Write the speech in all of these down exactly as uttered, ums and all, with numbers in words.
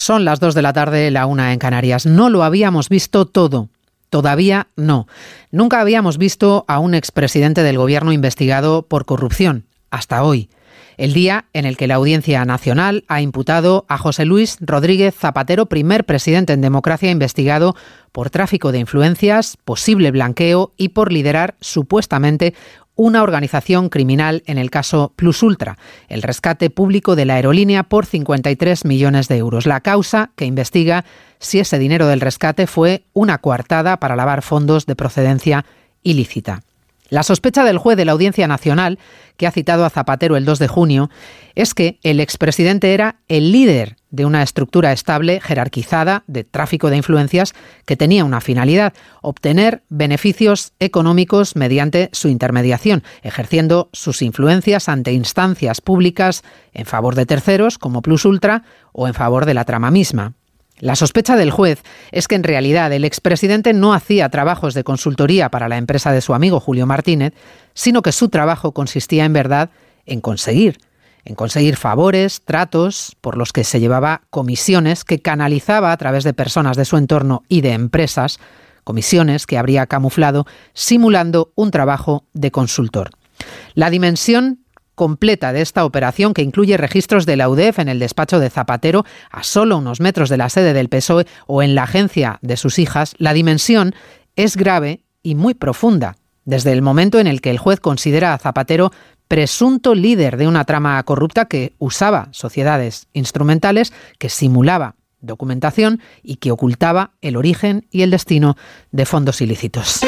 Son las dos de la tarde, la una en Canarias. No lo habíamos visto todo. Todavía no. Nunca habíamos visto a un expresidente del gobierno investigado por corrupción. Hasta hoy. El día en el que la Audiencia Nacional ha imputado a José Luis Rodríguez Zapatero, primer presidente en democracia investigado por tráfico de influencias, posible blanqueo y por liderar supuestamente una organización criminal en el caso Plus Ultra, el rescate público de la aerolínea por cincuenta y tres millones de euros. La causa que investiga si ese dinero del rescate fue una coartada para lavar fondos de procedencia ilícita. La sospecha del juez de la Audiencia Nacional, que ha citado a Zapatero el dos de junio, es que el expresidente era el líder de una estructura estable, jerarquizada, de tráfico de influencias, que tenía una finalidad: obtener beneficios económicos mediante su intermediación, ejerciendo sus influencias ante instancias públicas en favor de terceros, como Plus Ultra, o en favor de la trama misma. La sospecha del juez es que en realidad el expresidente no hacía trabajos de consultoría para la empresa de su amigo Julio Martínez, sino que su trabajo consistía en verdad en conseguir, en conseguir favores, tratos por los que se llevaba comisiones que canalizaba a través de personas de su entorno y de empresas, comisiones que habría camuflado simulando un trabajo de consultor. La dimensión completa de esta operación, que incluye registros de la U D E F en el despacho de Zapatero, a solo unos metros de la sede del P S O E o en la agencia de sus hijas, la dimensión es grave y muy profunda, desde el momento en el que el juez considera a Zapatero presunto líder de una trama corrupta que usaba sociedades instrumentales, que simulaba documentación y que ocultaba el origen y el destino de fondos ilícitos.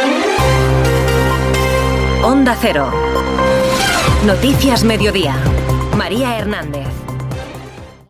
Onda Cero. Noticias Mediodía. María Hernández.